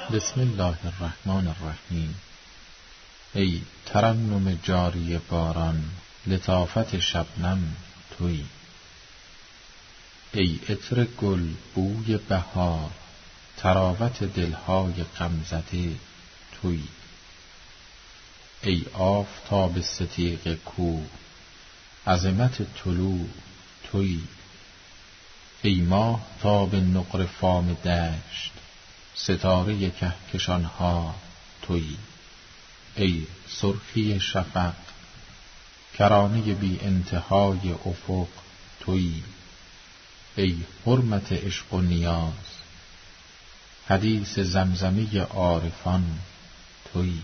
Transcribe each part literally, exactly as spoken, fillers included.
بسم الله الرحمن الرحیم. ای ترنم جاری باران، لطافت شبنم تویی. ای عطر گل بوی بهار، طراوت دلهای غمزده تویی. ای آفتاب ستیغ کوه، عظمت طلوع تویی. ای ماه تاب نقر فام دشت، ستاره کهکشانها تویی. ای سرخی شفق، کرانه بی انتهای افق تویی. ای حرمت عشق و نیاز، حدیث زمزمه عارفان تویی.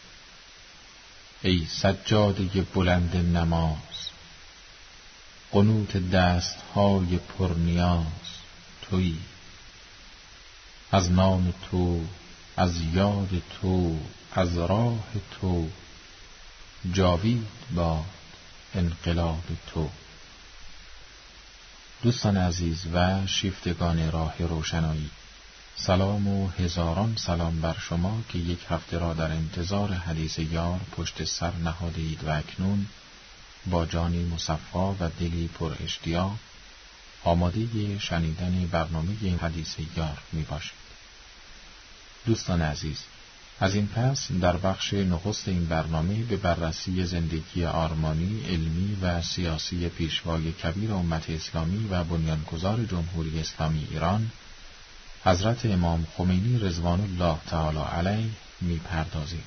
ای سجاده بلند نماز، قنوت دستهای پرنیاز تویی. از نام تو، از یاد تو، از راه تو، جاوید باد انقلاب تو. دوستان عزیز و شیفتگان راه روشنایی، سلام و هزاران سلام بر شما که یک هفته را در انتظار حدیث یار پشت سر نهادید و اکنون با جانی مصفا و دلی پر اشتیاق آماده شنیدن برنامه حدیث یار می باشید. دوستان عزیز، از این پس در بخش نخست این برنامه به بررسی زندگی آرمانی، علمی و سیاسی پیشوای کبیر امت اسلامی و بنیانگذار جمهوری اسلامی ایران حضرت امام خمینی رضوان الله تعالی علیه می پردازیم.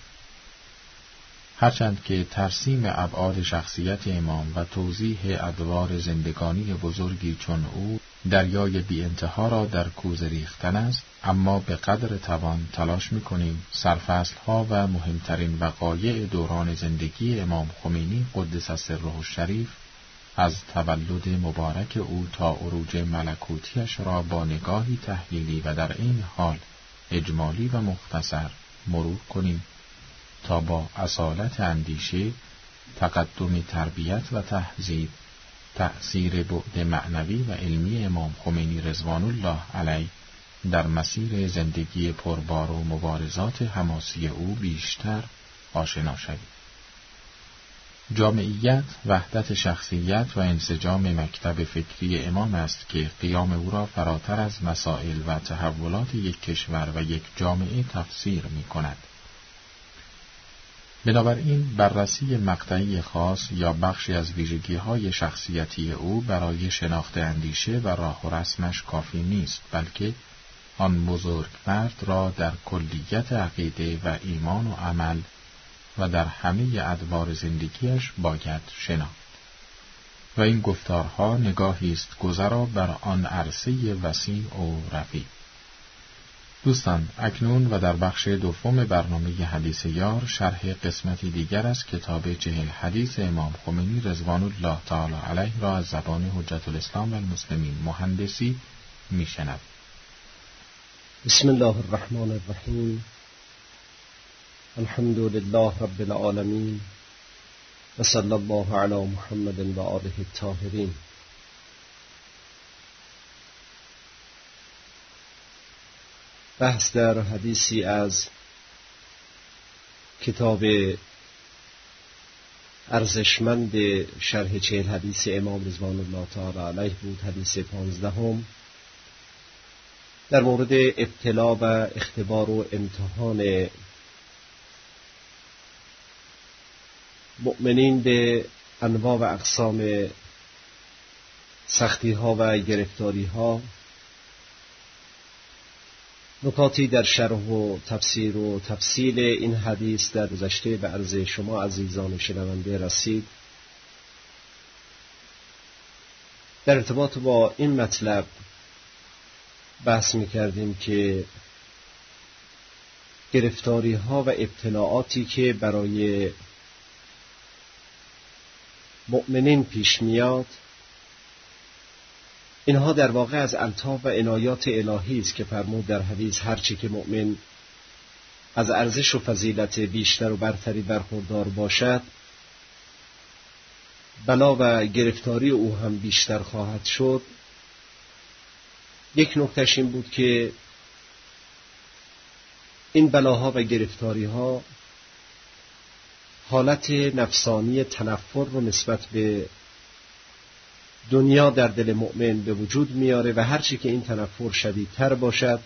هرچند که ترسیم ابعاد شخصیت امام و توضیح ادوار زندگانی بزرگی چون او دریای بی انتها را در کوزه ریختن است، اما به قدر توان تلاش می‌کنیم سرفصل‌ها و مهمترین وقایع دوران زندگی امام خمینی قدس سره الشریف از تولد مبارک او تا عروج ملکوتیش را با نگاهی تحلیلی و در این حال اجمالی و مختصر مرور کنیم تا با اصالت اندیشه، تقدم تربیت و تهذیب، تأثیر بعد معنوی و علمی امام خمینی رضوان الله علیه در مسیر زندگی پربار و مبارزات حماسی او بیشتر آشنا شویم. جامعیت، وحدت شخصیت و انسجام مکتب فکری امام است که قیام او را فراتر از مسائل و تحولات یک کشور و یک جامعه تفسیر می کند. بنابراین بررسی مقطعی خاص یا بخشی از ویژگی‌های شخصیتی او برای شناخت اندیشه و راه و رسمش کافی نیست، بلکه آن بزرگ مرد را در کلیت عقیده و ایمان و عمل و در همه ادوار زندگیش باید شناخت. و این گفتارها نگاهی است گذرا بر آن عرصه وسیع و رفیع. دوستان، اکنون و در بخش دوم برنامه حدیث یار شرح قسمتی دیگر از کتاب چهل حدیث امام خمینی رضوان الله تعالی علیه را از زبان حجت الاسلام و المسلمین مهندسی میشنوید. بسم الله الرحمن الرحیم. الحمد لله رب العالمین و صلی الله علی محمد و آله الطاهرین. بحث در حدیثی از کتاب ارزشمند شرح چهل حدیث امام رضوان الله تعالی علیه بود، حدیث پانزدهم در مورد ابتلا و اختبار و امتحان مؤمنین به انواع و اقسام سختی ها و گرفتاری ها. نکاتی در شرح و تفسیر و تفصیل این حدیث در گذشته به عرض شما عزیزان شنونده رسید. در ارتباط با این مطلب بحث می کردیم که گرفتاری ها و ابتلاعاتی که برای مؤمنین پیش میاد، اینها در واقع از الطاف و عنایات الهی است که فرمود در حدیث هرچی که مؤمن از ارزش و فضیلت بیشتر و برتری برخوردار باشد، بلا و گرفتاری او هم بیشتر خواهد شد. یک نکتهش این بود که این بلاها و گرفتاریها حالت نفسانی تنفر رو نسبت به دنیا در دل مؤمن به وجود میاره و هرچی که این تنفر شدیدتر باشد،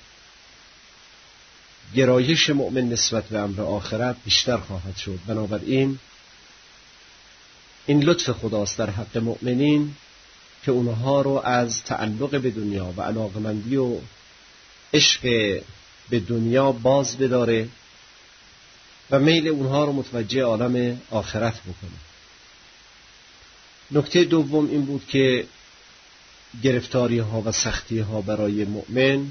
گرایش مؤمن نسبت به امر آخرت بیشتر خواهد شد. بنابراین این لطف خداست در حق مؤمنین که اونها رو از تعلق به دنیا و علاقمندی و عشق به دنیا باز بداره و میل اونها رو متوجه عالم آخرت بکنه. نکته دوم این بود که گرفتاری ها و سختی ها برای مؤمن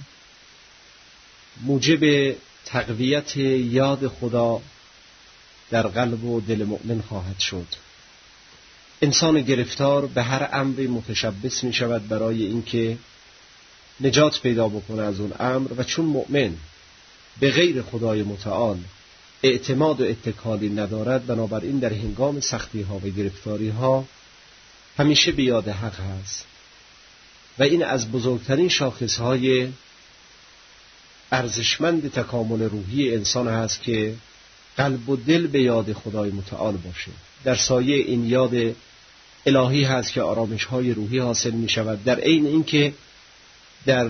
موجب تقویت یاد خدا در قلب و دل مؤمن خواهد شد. انسان گرفتار به هر امری متشبث می شود برای اینکه نجات پیدا بکنه از اون امر، و چون مؤمن به غیر خدای متعال اعتماد و اتکالی ندارد، بنابراین در هنگام سختی ها و گرفتاری ها همیشه به یاد حق هست و این از بزرگترین شاخص های ارزشمند تکامل روحی انسان هست که قلب و دل به یاد خدای متعال باشه. در سایه این یاد الهی هست که آرامش های روحی حاصل می شود، در عین اینکه در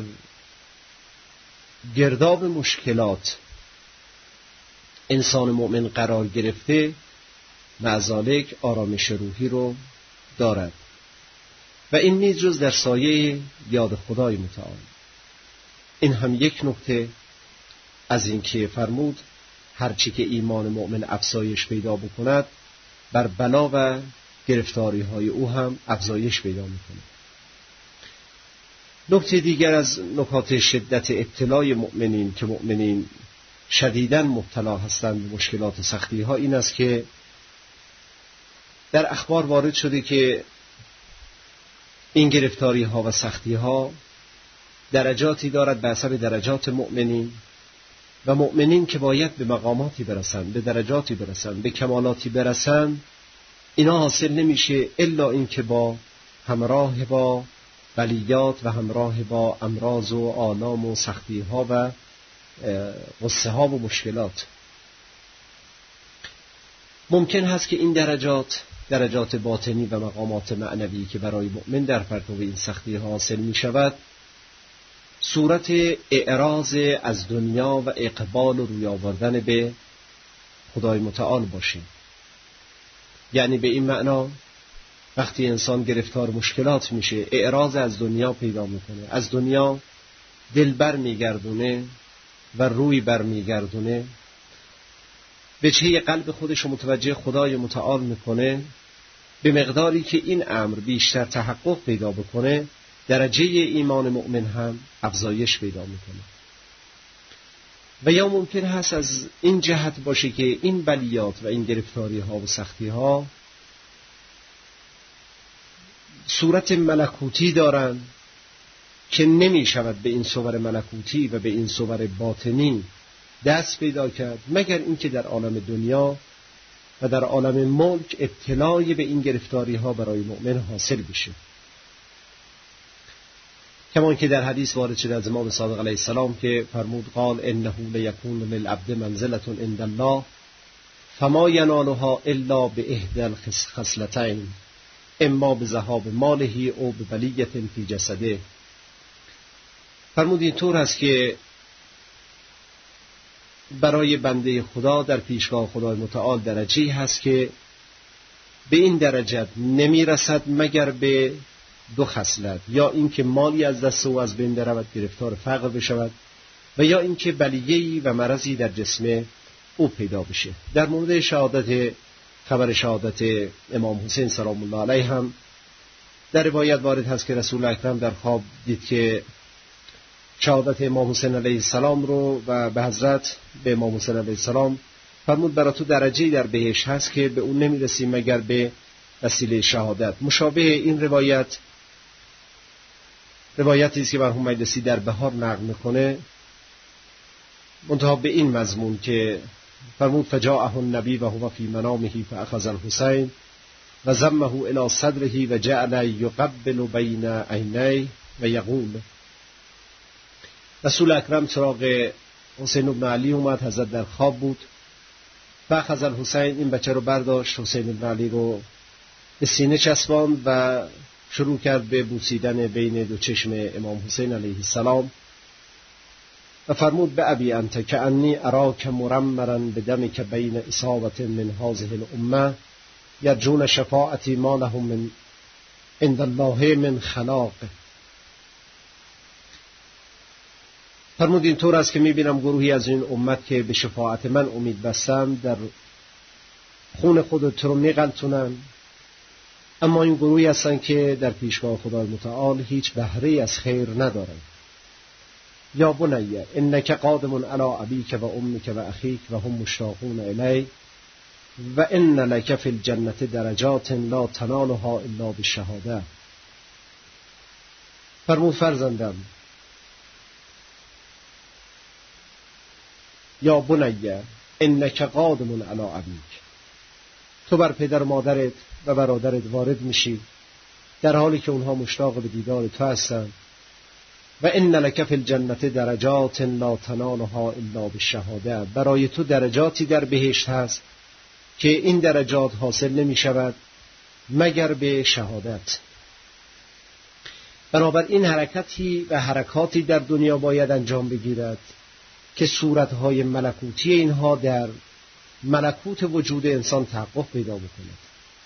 گرداب مشکلات انسان مؤمن قرار گرفته معذالک آرامش روحی رو دارد و این نیز جز در سایه یاد خدای متعال. این هم یک نکته از این که فرمود هرچی که ایمان مؤمن افزایش پیدا بکند بر بلا و گرفتاری های او هم افزایش پیدا میکنه. نکته دیگر از نکات شدت ابتلای مؤمنین که مؤمنین شدیداً مبتلا هستند به مشکلات سختی ها این است که در اخبار وارد شده که این گرفتاری ها و سختی ها درجاتی دارد به حسب درجات مؤمنین و مؤمنین که باید به مقاماتی برسند، به درجاتی برسند، به کمالاتی برسند، اینا حاصل نمیشه الا این که با همراه با بلیات و همراه با امراض و آلام و سختی ها و غصه ها و مشکلات. ممکن هست که این درجات درجات باطنی و مقامات معنوی که برای مؤمن در پرتو این سختی ها حاصل می شود صورت اعراض از دنیا و اقبال و روی آوردن به خدای متعال باشه. یعنی به این معنا وقتی انسان گرفتار مشکلات میشه اعراض از دنیا پیدا میکنه، از دنیا دل بر میگردونه و روی بر میگردونه، وجهه قلب خودش رو متوجه خدای متعال میکنه، به مقداری که این امر بیشتر تحقق پیدا بکنه درجه ایمان مؤمن هم افزایش پیدا میکنه. و یا ممکن هست از این جهت باشه که این بلیات و این گرفتاری ها و سختی ها صورت ملکوتی دارن که نمی شود به این صور ملکوتی و به این صور باطنی دست پیدا کرد مگر اینکه در عالم دنیا و در عالم ملک ابتلای به این گرفتاری ها برای مؤمن حاصل بشه. کما که در حدیث وارد شده از امام صادق علیه السلام که فرمود قال انه لیکون للعبد منزلة عند الله فما ینالها الا باحدى الخصلتين اما بذهاب ماله او ببلیة فی جسده. فرمود این طور است که برای بنده خدا در پیشگاه خدای متعال درجه‌ای هست که به این درجه نمی رسد مگر به دو خصلت، یا اینکه مالی از دست او از بین برود گرفتار فقر بشود و یا اینکه بلیه‌ای و مرضی در جسم او پیدا بشه. در مورد شهادت خبر شهادت امام حسین سلام الله علیه هم در روایت وارد هست که رسول اکرم در خواب دید که شهادت امام حسین علیه السلام رو و به حضرت به امام حسین علیه السلام فرمود برای تو درجه‌ای در بهشت هست که به اون نمیرسی مگر به وسیله شهادت. مشابه این روایت روایتی است که مرحوم مجلسی در بهار نقل میکنه، منتها به این مضمون که فرمود فجاءه النبی و هو فی منامه فاخذ الحسین و ضمه الی صدره و جعل یقبل بین عینیه و یقول. رسول اکرم سراغ حسین بن علی اومد، حضرت در خواب بود. فاخذ الحسین، این بچه رو برداشت، حسین بن علی رو به سینه چسباند و شروع کرد به بوسیدن بین دو چشم امام حسین علیه السلام و فرمود: به ابی انت کأنی اراک مرمرا بدمک بین اصابة من هذه الامه یرجون شفاعتی ما لهم من عند الله من خلاق. فرمود اینطور است که میبینم گروهی از این امت که به شفاعت من امید بستند در خون خودت رو میغلطونن، اما این گروهی هستند که در پیشگاه خدای متعال هیچ بهره از خیر ندارند. یا بنی انک قادم علی ابیک و امک و اخیک و هم مشتاقون الی و ان لک فی الجنة درجات لا تنالها الا بالشهاده. فرمود فرزندم، یا بنی انک قادم علی ابیک، تو بر پدر مادرت و برادرت وارد میشی در حالی که اونها مشتاق به دیدار تو هستند. و ان لک فی الجنة درجات لا تنالها الا بالشهاده، برای تو درجاتی در بهشت هست که این درجات حاصل نمی شود مگر به شهادت. بنابراین حرکتی و حرکاتی در دنیا باید انجام بگیرد که صورتهای ملکوتی اینها در ملکوت وجود انسان تحقق پیدا بکند.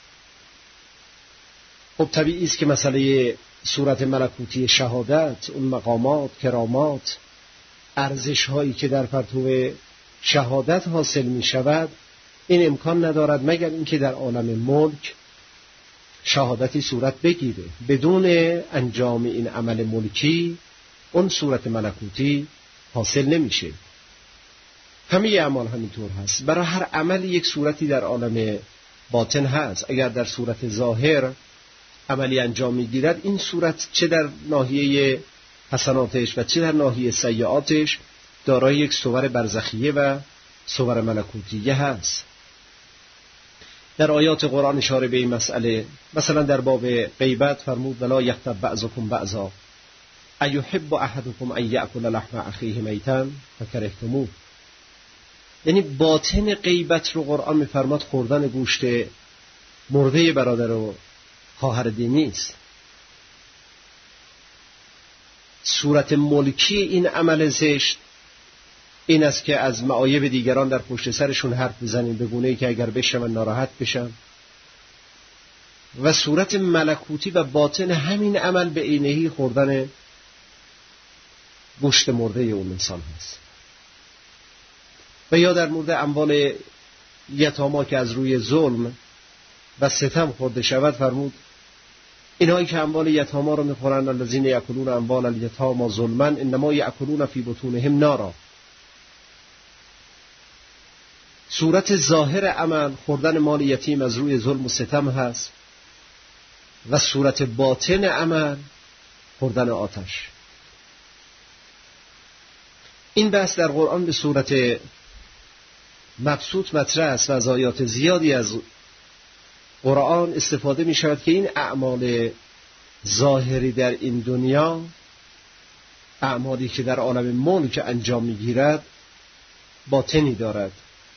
خب طبیعی است که مسئله صورت ملکوتی شهادت، اون مقامات، کرامات، ارزش هایی که در پرتو شهادت حاصل می شود، این امکان ندارد مگر اینکه در عالم ملک شهادتی صورت بگیره. بدون انجام این عمل ملکی اون صورت ملکوتی حاصل نمیشه. همه اعمال همینطور هست. برای هر عمل یک صورتی در عالم باطن هست. اگر در صورت ظاهر عملی انجام میگیرد، این صورت چه در ناحیه حسناتش و چه در ناحیه سیئاتش دارای یک صور برزخیه و صور ملکوتیه هست. در آیات قرآن اشاره به این مسئله، مثلا در باب غیبت فرمود: ولا یغتب بعضکم بعضا ایحب احدکم ان یأکل لحم اخیه میتا فکرهتموه. یعنی باطن غیبت رو قرآن میفرماد خوردن گوشت مرده برادر و خواهر دینی است. صورت ملکی این عمل زشت این است که از معایب دیگران در پشت سرشون حرف بزنیم به گونه‌ای که اگر بشنون ناراحت بشن. و صورت ملکوتی و باطن همین عمل به عینه‌ای خوردن گوشت مرده اون انسان هست. و یا در مورد اموال یتاما که از روی ظلم و ستم خورده شود فرمود: اینهایی که اموال یتاما رو میخورن، الذین یأکلون اموال الیتاما ظلما انما یأکلون فی بطونهم نارا. صورت ظاهر عمل خوردن مال یتیم از روی ظلم و ستم هست و صورت باطن عمل خوردن آتش. این بحث در قرآن به صورت مبسوط مطرح است و از آیات زیادی از قرآن استفاده می شود که این اعمال ظاهری در این دنیا، اعمالی که در عالم ملک انجام می گیرد، باطنی دارد.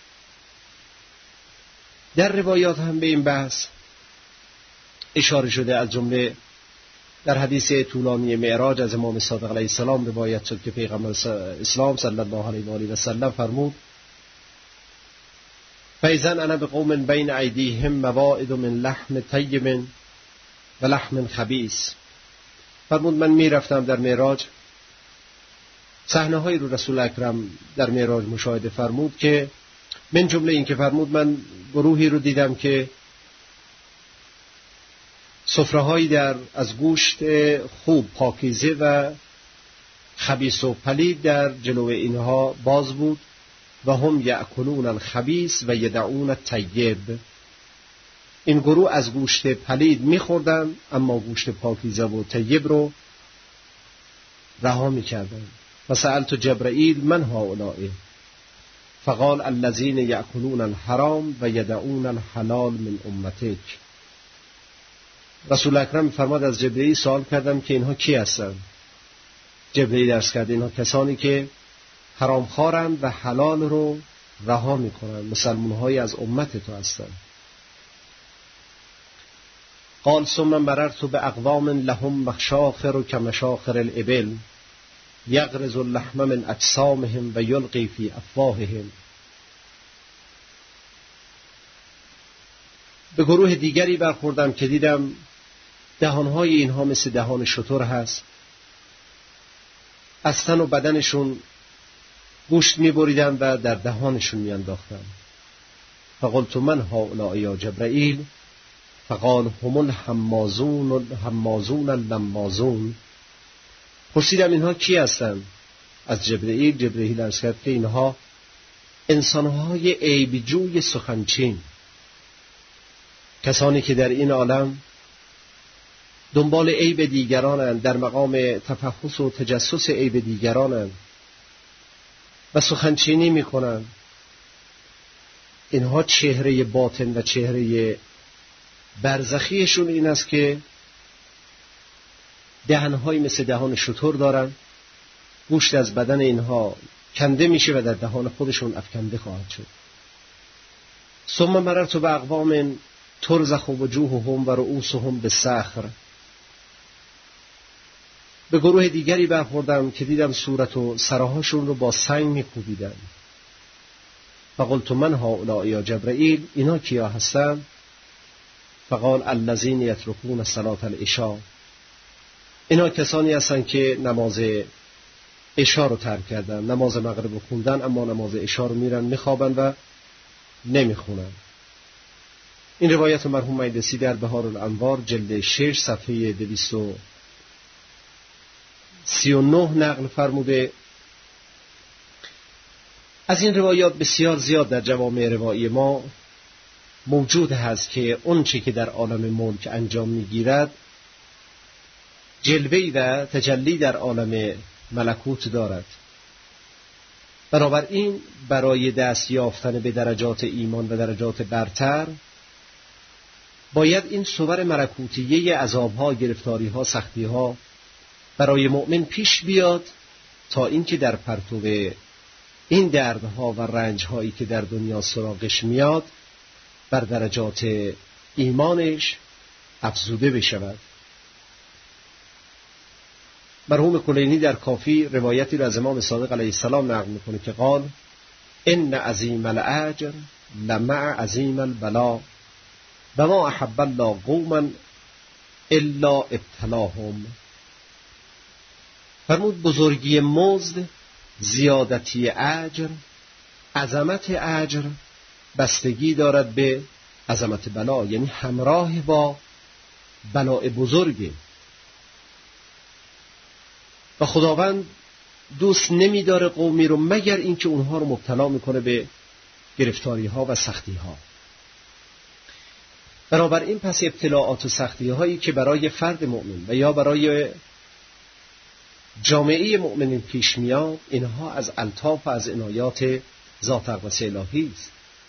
در روایات هم به این بحث اشاره شده، از جمله در حدیث طولانی معراج از امام صادق علیه السلام روایت شد که پیغمبر اسلام صلی الله علیه و آله و سلم فرمود: فإذا أنا بقوم بين أيديهم موائد من لحم طیب و لحم خبیث. فرمود من می رفتم در معراج، صحنه هایی رو رسول اکرم در معراج مشاهده فرمود که من جمله این که فرمود من گروهی رو دیدم که سفره‌هایی در از گوشت خوب پاکیزه و خبیث و پلید در جلو اینها باز بود و هم یأکلون الخبیث و یدعون الطیب. این گروه از گوشت پلید می‌خوردن اما گوشت پاکیزه و طیب رو رها می‌کردن. فسألت جبرائیل من هؤلاء فقال الذين یأکلون الحرام و یدعون الحلال من امتک. رسول اکرم فرماد از جبرئیل سوال کردم که اینها کی هستند؟ جبرئیل عرض کرد اینها کسانی که حرامخوارند و حلال رو رها میکنند. مسلمان‌های از امت تو هستند. قال ثم مررت باقوام لهم مشاخر کمشاخر الابل یغرز اللحم من اجسامهم و یلقی فی افواههم. به گروه دیگری برخوردم که دیدم دهانهای اینها مثل دهان شتر هست. از تن و بدنشون گوشت می‌بریدن و در دهانشون می‌انداختن. فقلت من هؤلاء یا جبرائیل؟ فقال هم الحمازون الحمازون اللمازون. پرسیدم اینها کی هستند؟ از جبرائیل. جبرائیل عرض کرد که اینها انسان‌های عیب‌جوی سخنچین، کسانی که در این عالم دنبال عیب دیگرانند، در مقام تفحص و تجسس عیب دیگرانند و سخنچینی میکنند. اینها چهره باطن و چهره برزخیشون این است که دهنهای مثل دهان شتر دارن. گوشت از بدن اینها کنده میشه و در دهان خودشون افکنده خواهد شد. ثم مررت باقوام ترزخ وجوههم و رؤوسهم بالصخر. به گروه دیگری برخوردم که دیدم صورت و سرهاشون رو با سنگ میکوبیدن. فقلت من هؤلاء یا جبرائیل؟ اینا کیا هستن؟ فقال الذین یترکون صلاة العشاء. اینا کسانی هستن که نماز عشا رو ترک کردن، نماز مغرب رو خوندن اما نماز عشا رو میرن میخوابن و نمیخونن. این روایت مرحوم مجلسی در بهار الانوار جلد شش صفحه دویست و سی و نه نقل فرموده. از این روایات بسیار زیاد در جوامع روایی ما موجود هست که اون چی که در عالم ملک انجام میگیرد جلوه‌ای و تجلی در عالم ملکوت دارد. بنابراین برای دست یافتن به درجات ایمان و درجات برتر باید این صور ملکوتیه عذاب‌ها، گرفتاری‌ها، سختی‌ها برای مؤمن پیش بیاد تا اینکه در پرتو این دردها و رنج‌هایی که در دنیا سراغش میاد بر درجات ایمانش افزوده بشود. مرحوم کلینی در کافی روایتی را از امام صادق علیه السلام نقل میکنه که قال ان عظیم الاجر لمع عظیم البلا و ما احب الله قوما الا ابتلاهم. فرمود بزرگی مزد، زیادتی اجر، عظمت اجر بستگی دارد به عظمت بلا، یعنی همراه با بلاء بزرگی. و خداوند دوست نمی‌داره قومی رو مگر اینکه اونها رو مبتلا میکنه به گرفتاری ها و سختی ها. بنابراین پس ابتلاعات و سختی هایی که برای فرد مؤمن و یا برای جامعه مؤمنین پیش میاد، اینها از الطاف و از عنایات ذات اقدس الهی است.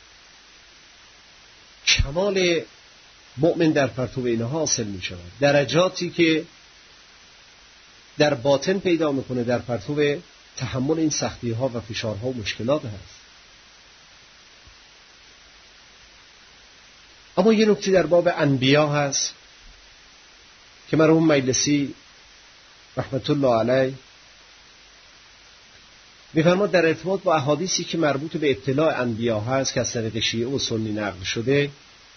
کمال مؤمن در پرتو اینها حاصل می شود. درجاتی که در باطن پیدا میکنه در پرتو تحمل این سختی ها و فشارها و مشکلات هست. اما یه نکته در باب انبیا هست که مرحوم مجلسی رحمت الله علیه می‌فرماد در ارتباط با احادیثی که مربوط به ابتلاء انبیا هست که از طریق شیعه و سنی نقل شده،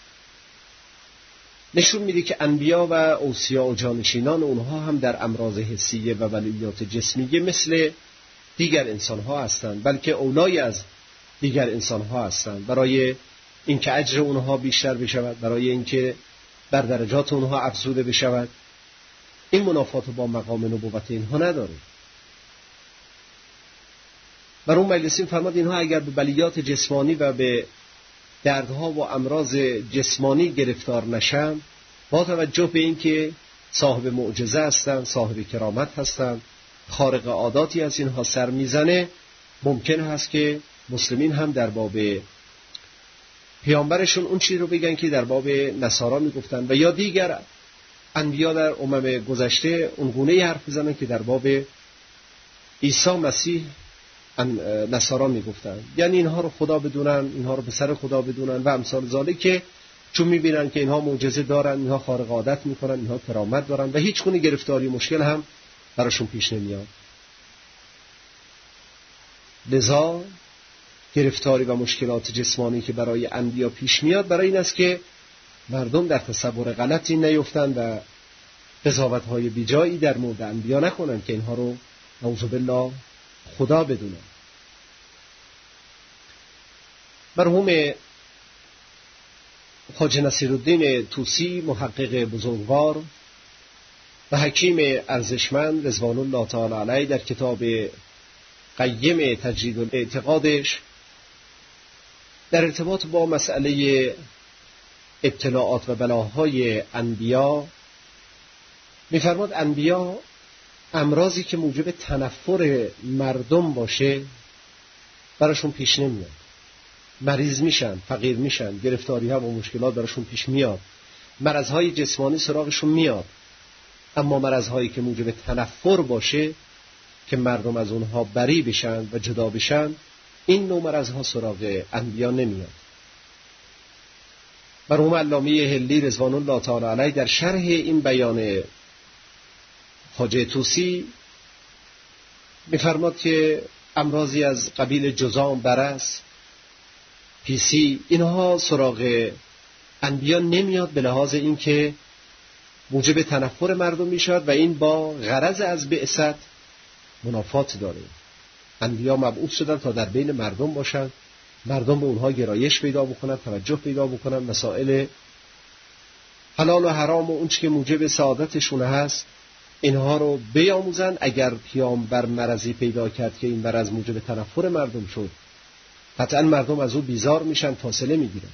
نشون میده که انبیا و اوصیا و جانشینان اونها هم در امراض حسیه و بلیات جسمیه مثل دیگر انسانها هستند، بلکه اولای از دیگر انسانها هستند. برای اینکه اجر اونها بیشتر بشود، برای اینکه بر درجات اونها افزوده بشود، این منافات با مقام نبوت اینها نداره. مرحوم مجلسی فرمود اینها اگر به بلیات جسمانی و به دردها و امراض جسمانی گرفتار نشن، با توجه به اینکه صاحب معجزه هستند، صاحب کرامت هستند، خارق عاداتی از اینها سر میزنه، ممکن هست که مسلمین هم در باب پیامبرشون اون چیزی رو بگن که در باب نصارا میگفتن و یا دیگر انبیا در امم گذشته اون گونه حرف بزنن که در باب عیسی مسیح نصارا میگفتن، یعنی اینها رو خدا بدونن، اینها رو پسر خدا بدونن و امثال ذالک، که چون میبینن که اینها معجزه دارن، اینها خارق عادت میکنن، اینها کرامت دارن و هیچ گونه گرفتاری مشکل هم براشون پیش نمیاد. لذا گرفتاری و مشکلات جسمانی که برای انبیا پیش میاد برای این است که مردم در تصور غلطی نیفتند و قضاوت‌های بیجایی در مورد انبیا نکنند که اینها رو نعوذ بالله خدا بدونن. مرحوم خواجه نصیرالدین طوسی، محقق بزرگوار و حکیم ارزشمند رضوان الله تعالی علیه، در کتاب قیم تجرید الاعتقادش در ارتباط با مسئله ابتلاعات و بلاهای انبیا می‌فرماد انبیا امراضی که موجب تنفر مردم باشه براشون پیش نمیاد. مریض میشن، فقیر میشن، گرفتاری ها و مشکلات براشون پیش میاد، مرضهای جسمانی سراغشون میاد، اما مرضهایی که موجب تنفر باشه که مردم از اونها بری بشن و جدا بشن، این نوع مرضها سراغ انبیا نمیاد. مرحوم علامه هلی رضوان الله تعالی علیه در شرح این بیان خواجه طوسی می‌فرماد که امراضی از قبیل جذام، برص، پیسی، اینها سراغ انبیا نمیاد به لحاظ این که موجب تنفر مردم میشد و این با غرض از بعثت منافات داره. انبیا مبعوث شدن تا در بین مردم باشن، مردم به اونها گرایش پیدا بکنن، توجه پیدا بکنن، مسائل حلال و حرام و اون چیزی که موجب سعادتشون هست اینها رو بیاموزن. اگر پیامبر مرضی پیدا کرد که این مرض موجب تنفر مردم شد، قطعا مردم از او بیزار میشن، فاصله میگیرن.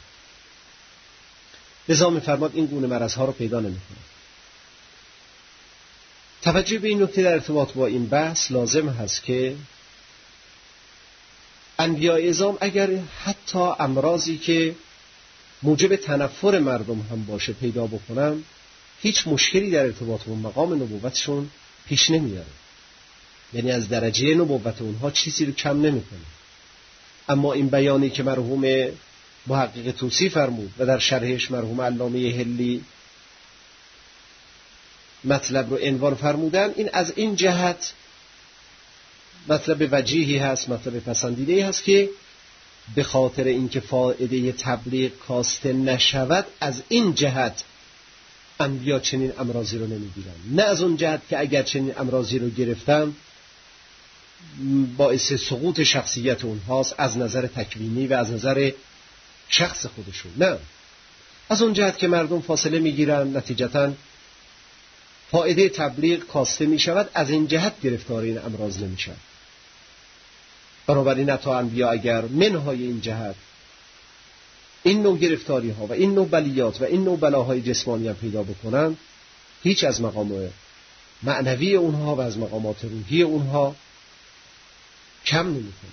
لذا می‌فرماد این گونه مرضها رو پیدا نمی‌کنه. توجه به این نکته در ارتباط با این بحث لازم هست که انبیاء اعظام اگر حتی امراضی که موجب تنفر مردم هم باشه پیدا بکنن، هیچ مشکلی در ارتباط با مقام نبوتشون پیش نمیاره، یعنی از درجه نبوت اونها چیزی رو کم نمیکنه. اما این بیانی که مرحوم محقق طوسی فرمود و در شرحش مرحوم علامه هلی مطلب رو عنوان فرمودن، این از این جهت مطلب وجیهی هست، مطلب پسندیده‌ای هست که به خاطر اینکه فایده تبلیغ کاسته نشود، از این جهت انبیا چنین امراضی رو نمیگیرن، نه از اون جهت که اگر چنین امراضی رو گرفتن باعث سقوط شخصیت اونهاست از نظر تکوینی و از نظر شخص خودشون، نه، از اون جهت که مردم فاصله میگیرن، نتیجتاً فایده تبلیغ کاسته میشود، از این جهت گرفتار این امراض نمیشن. بنابراین تا انبیا اگر منهای این جهت این نوع گرفتاری ها و این نوع بلیات و این نوع بلاهای جسمانی هم پیدا بکنن، هیچ از مقام معنوی اونها و از مقامات روحی اونها کم نمیکنه.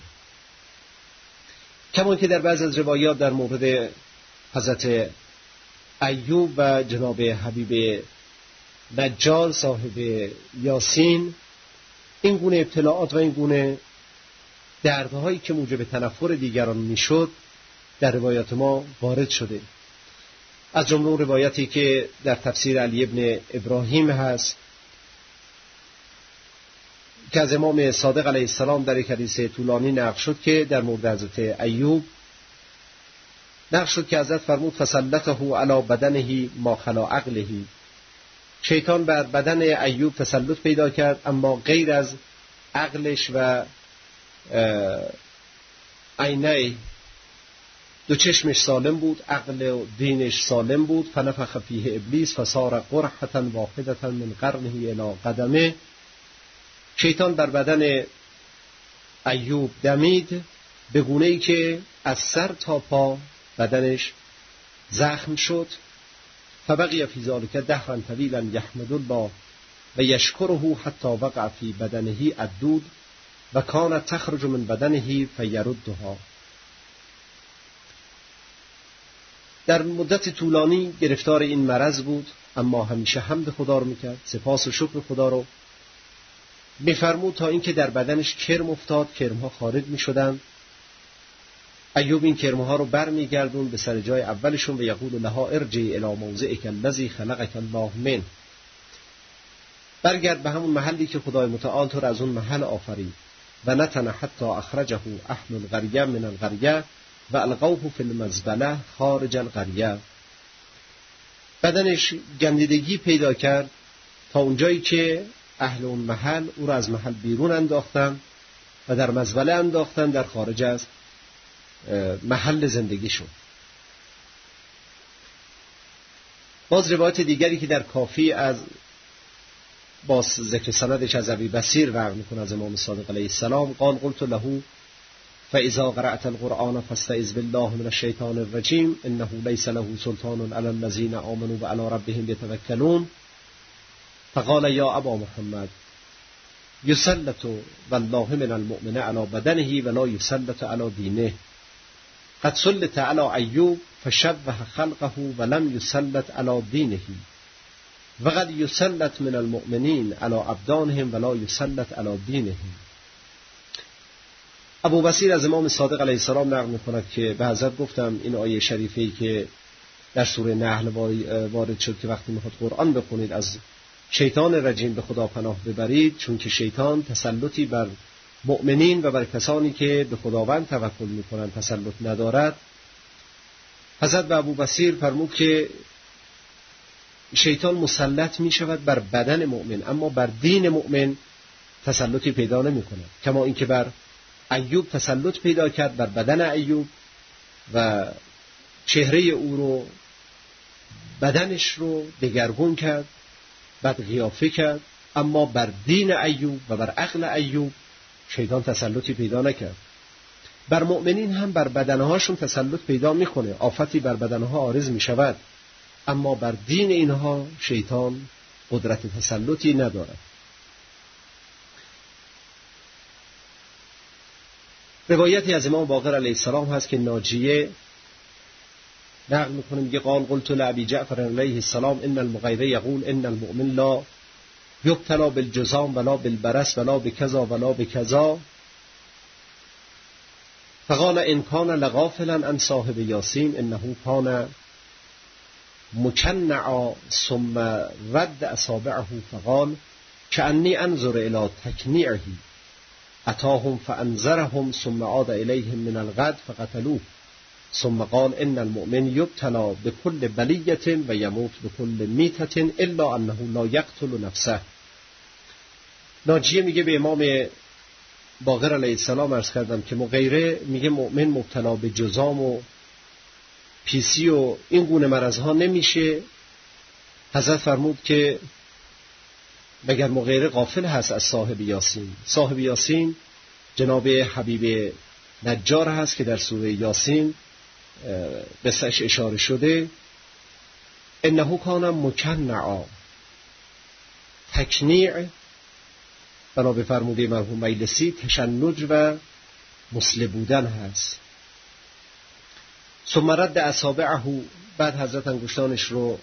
کما که در بعض از روایات در مورد حضرت ایوب و جناب حبیب نجار صاحب یاسین، این گونه ابتلاعات و این گونه دردهایی که موجب تنفر دیگران میشد در روایات ما وارد شده. از جمله روایتی که در تفسیر علی ابن ابراهیم هست که از امام صادق علیه السلام در یک حدیث طولانی نقل شد که در مورد حضرت ایوب نقل شد که حضرت فرمود فسلطه علی بدنه ما خلا عقله، شیطان بر بدن ایوب تسلط پیدا کرد اما غیر از عقلش و عینه دو چشمش سالم بود، عقل و دینش سالم بود. فنفخ فیه ابلیس فصار قرحة واحدة من قرنه الی قدمه، شیطان بر بدن ایوب دمید به گونه‌ای که از سر تا پا بدنش زخم شد. فبقی فی ذلک دهرا طویلا یحمد الله و یشکره حتی وقع فی بدنه الدود و کانت تخرج من بدنه فیردها. در مدت طولانی گرفتار این مرض بود، اما همیشه حمد خدا رو میکرد، سپاس و شکر خدا رو می‌فرمود تا اینکه در بدنش کرم افتاد، کرم‌ها خارج می‌شدند. ایوب این کرم‌ها رو برمیگردون به سر جای اولشون و یقول لها ارجعی الی موضعک الذی خلقک الله منه، برگرد به همون محلی که خدای متعال تو را از اون محل آفرید. و نتن حتی اخرجه اهل القریه من القریه و القوه فی المزبله خارج القریه. بدنش گندیدگی پیدا کرد تا اونجایی که اهل اون محل او را از محل بیرون انداختن و در مزبله انداختن، در خارج از محل زندگیشون. باز روایت دیگری که در کافی از باز ذکر سندش از ابی بصیر نقل میکنه از امام صادق علیه السلام، قال قلت له فاذا قرأت القرآن فاستعذ بالله من الشیطان الرجیم انه لیس له سلطان علی الذین آمنوا و علی ربهم یتوکلون. فقال یا ابا محمد یسلط والله من المؤمن علی بدنه ولا یسلط علی دینه. قد سلط علی ایوب فشبه خلقه ولم یسلط علی دینه و قد یسلط من المؤمنین علی ابدانهم ولا یسلط علی دینهم. ابو بصیر از امام صادق علیه السلام نقل می‌کند که به حضرت گفتم این آیه شریفه‌ای که در سوره نحل وارد شد که وقتی میخواد قرآن بخونید از شیطان رجیم به خدا پناه ببرید، چون که شیطان تسلطی بر مؤمنین و بر کسانی که به خداوند توکل میکنند تسلط ندارد. حضرت به ابو بصیر فرمود که شیطان مسلط می شود بر بدن مؤمن اما بر دین مؤمن تسلطی پیدا نمی کند، کما اینکه بر ایوب تسلط پیدا کرد بر بدن ایوب و چهره او رو، بدنش رو دگرگون کرد، بد قیافه کرد، اما بر دین ایوب و بر عقل ایوب شیطان تسلطی پیدا نکرد. بر مؤمنین هم بر بدنهاشون تسلط پیدا میکنه، آفتی بر بدنها عارض می شود، اما بر دین اینها شیطان قدرت تسلطی ندارد. روایتی از امام باقر علیه السلام هست که ناجیه نقل میکنه، میگه قال قلت لابی جعفر علیه السلام ان المغیره یقول ان المؤمن لا یبتلا بالجذام ولا بالبرص ولا بکذا ولا بکذا. فقال ان كان لغافلا عن صاحب یاسین انه كان مکنعا ثم رد اصابعه فقال كأني انظر الى تکنیعه اتاهم فانذرهم ثم عاد الیهم من الغد فقتلوه ثم قال ان المؤمن یبتلا بكل بلیة و یموت بكل میتة الا انه لا یقتل نفسه. ناجیه میگه به امام باقر علیه السلام عرض کردم که مغیره میگه مؤمن مبتلا به جذام و پیسی و این گونه مرضها نمیشه. حضرت فرمود که مگر مغیره غافل هست از صاحب یاسین؟ صاحب یاسین جناب حبیب نجار هست که در سوره یاسین بسش اشاره شده. انه کان مکنعا، تکنیع بنا به فرموده مرحوم مجلسی تشنج و مسله بودن هست. ثم رد اصابعه، بعد حضرت انگشتانش رو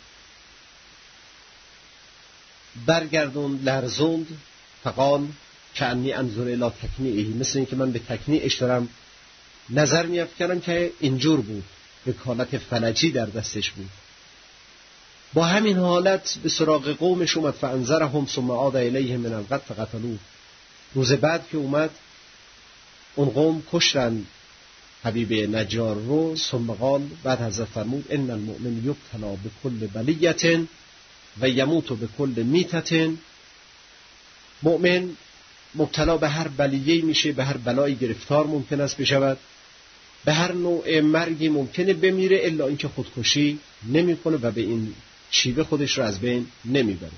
برگردوند، لرزوند. فقال کأنی انظر الی تکنیعه، مثل این که من به تکنیعش دارم نظر می‌افکنم که اینجور بود، وکالت فلجی در دستش بود. با همین حالت به سراغ قومش اومد، فانذرهم ثم عاد الیهم من الغد فقتلوه. روز بعد که اومد اون قوم کشتن حبیب نجار رو. ثم قال، بعد حضرت فرمود ان المؤمن یبتلا بكل بلیة و یموت بكل میتة. مؤمن مبتلا به هر بلیه‌ای میشه، به هر بلایی گرفتار ممکن است بشود، به هر نوع مرگی ممکنه بمیره، الا اینکه خودکشی نمیکنه و به این شیوه خودش رو از بین نمیبره.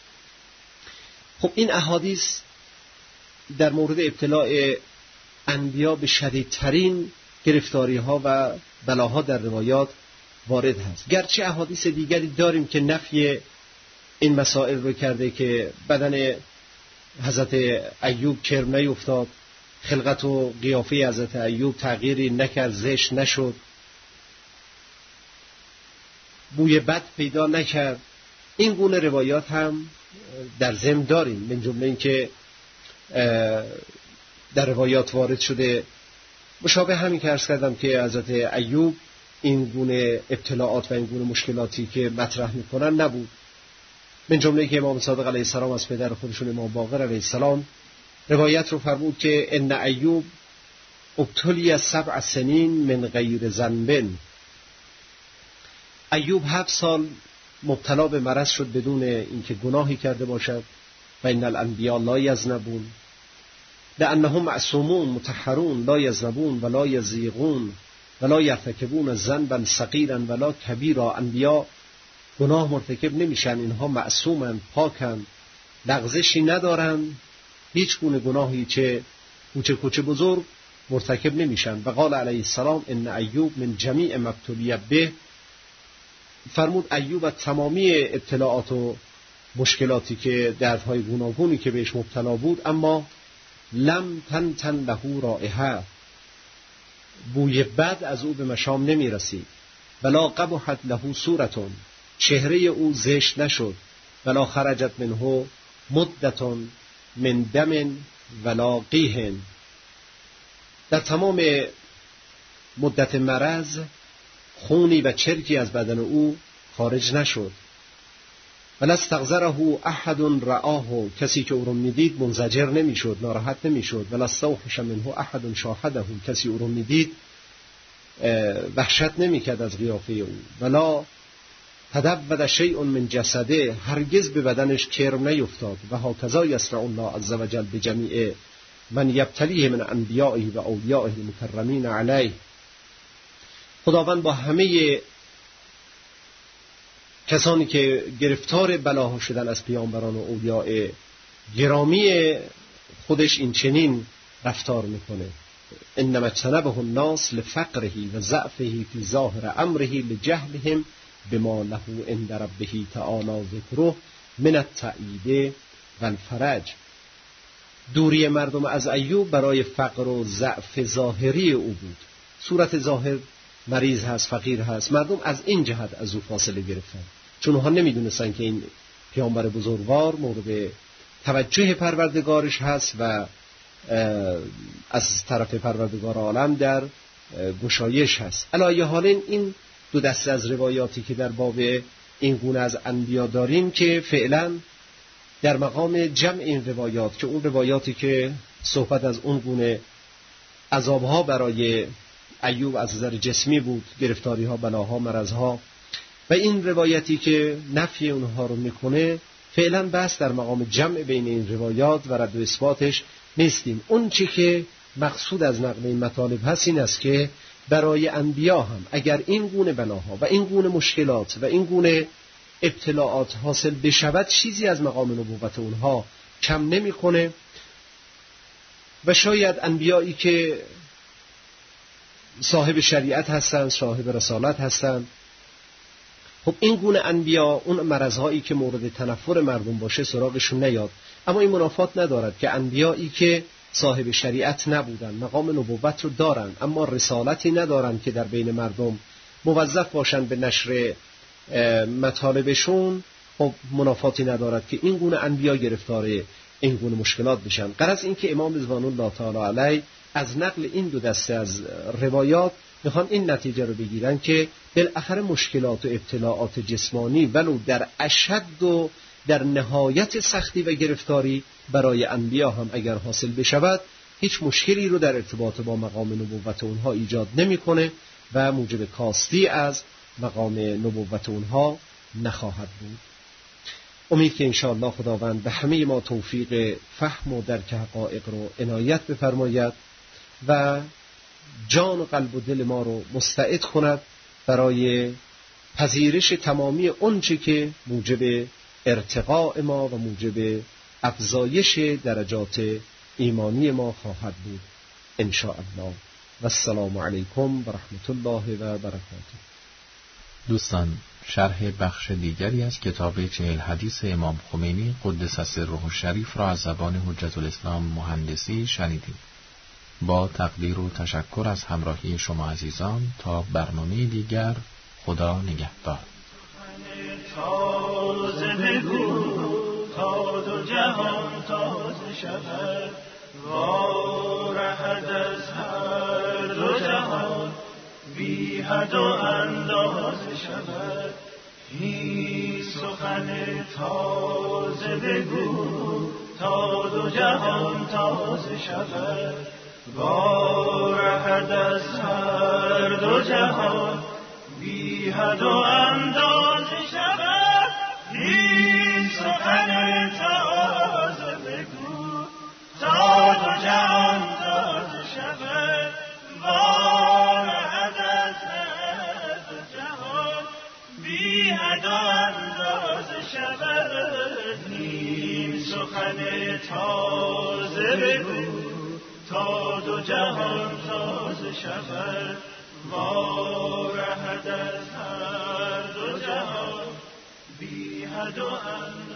خب این احادیث در مورد ابتلاء انبیا به شدیدترین گرفتاری ها و بلاها در روایات وارد هست. گرچه احادیث دیگری داریم که نفی این مسائل رو کرده که بدن حضرت ایوب کرم نیفتاد، خلقت و قیافه حضرت ایوب تغییری نکرد، زشت نشد، بوی بد پیدا نکرد. این گونه روایات هم در ضمن داریم، من جمله این که در روایات وارد شده. مشابه همین که عرض کردم که حضرت ایوب این گونه ابتلاعات و این گونه مشکلاتی که مطرح میکنن نبود. من جمله که امام صادق علیه السلام از پدر خودشون امام باقر علیه السلام روایت رو فرمود که ان ایوب ابتلی سبع سنین من غیر ذنب. ایوب هفت سال مبتلا به مرض شد بدون اینکه گناهی کرده باشد. و ان الانبیاء لا یذنبون لانهم معصومون مطهرون لا یذنبون ولا یزیغون ولا یرتکبون ذنبا صغیرا ولا کبیرا. انبیا گناه مرتکب نمیشن، اینها معصومن، پاکن، لغزشی ندارن، هیچ گونه گناهی چه کوچه کوچه بزرگ مرتکب نمیشن. و قال علیه السلام ان ایوب من جمیع مبتولی به. فرمود ایوب از تمامی ابتلاعات و مشکلاتی که دردهای گوناگونی که بهش مبتلا بود، اما لم تن تن له رائحه، بوی بد از او به مشام نمی رسید. ولا قبحت له صورتون، چهره او زشت نشد. ولا خرجت منه مدتون من دم ولا قیه، در تمام مدت مرض خونی و چرکی از بدن او خارج نشد. ولا استغذره احد رآه، کسی که او را میدید منزجر نمیشد، ناراحت نمیشد. ولا استوحش منه احد شاهده، کسی او را میدید وحشت نمیکرد از قیافه او. ولا تدود شیء من جسده، هرگز به بدنش کرم نیفتاد. و هکذا یصنع الله عز وجل بجمیع من یبتلیه من انبیائه و اولیائه المکرمین علیه. خداوند با همه کسانی که گرفتار بلاها شدن از پیامبران و اولیاء گرامی خودش این چنین رفتار میکنه. انما اجتنبه الناس لفقره و ضعفه فی ظاهر امره لجهلهم بما له عند ربه تعالی ذکره من التأیید و الفرج. دوری مردم از ایوب برای فقر و ضعف ظاهری او بود. صورت ظاهر مریض هست، فقیر هست، مردم از این جهت از او فاصله گرفتن، چون اونها نمیدونستن که این پیامبر بزرگوار مورد توجه پروردگارش هست و از طرف پروردگار عالم در گشایش هست. علی حال این دو دسته از روایاتی که در باب این گونه از انبیا داریم که فعلا در مقام جمع این روایات، که اون روایاتی که صحبت از اون گونه عذابها برای ایوب از نظر جسمی بود، گرفتاری‌ها، بلاها، مرضها، و این روایتی که نفی اونها رو میکنه، فعلا بس در مقام جمع بین این روایات و رد و اثباتش نیستیم. اون چی که مقصود از نقل این مطالب هست این است که برای انبیا هم اگر این گونه بلاها و این گونه مشکلات و این گونه ابتلاعات حاصل بشود، چیزی از مقام نبوت اونها کم نمیکنه. و شاید انبیایی که صاحب شریعت هستند، صاحب رسالت هستند، خب این گونه انبیا اون مرضهایی که مورد تنفر مردم باشه سراغشون نیاد. اما این منافات ندارد که انبیایی که صاحب شریعت نبودن، مقام نبوت رو دارن اما رسالتی ندارن که در بین مردم موظف باشن به نشر مطالبشون، خب منافاتی ندارد که این گونه انبیا گرفتار این گونه مشکلات بشن. غرض این که امام رضوان الله تعالی علیه از نقل این دو دسته از روایات میخوان این نتیجه رو بگیرن که بالاخره مشکلات و ابتلاعات جسمانی ولو در اشد و در نهایت سختی و گرفتاری برای انبیا هم اگر حاصل بشود، هیچ مشکلی رو در ارتباط با مقام نبوت اونها ایجاد نمیکنه و موجب کاستی از مقام نبوت اونها نخواهد بود. امید که انشاءالله خداوند به همه ما توفیق فهم و درک حقایق رو عنایت بفرماید و جان و قلب و دل ما رو مستعد کند برای پذیرش تمامی اونچه که موجب ارتقاء ما و موجب افزایش درجات ایمانی ما خواهد بود انشاءالله. و السلام علیکم و رحمت الله و برکاته. دوستان، شرح بخش دیگری از کتاب چهل حدیث امام خمینی قدس سره الشریف را از زبان حجت الاسلام مهندسی شنیدیم. با تقدیر و تشکر از همراهی شما عزیزان، تا برنامه دیگر، خدا نگهدار. تا دو جهان تازه شود، وارهد از هر دو جهان بی حد و اندازه شود. این سخن تازه بگو تا دو جهان تازه شود، وارهد از هر دو جهان بی حد و اندازه شود. این سخن تازه بگو تا دو جهان تازه شود، وارهد از هر دو جهان بی حد و اندازه شود. این سخن تازه بگو تا دو جهان تازه شود، وارهد از هر دو جهان بی حد و اندازه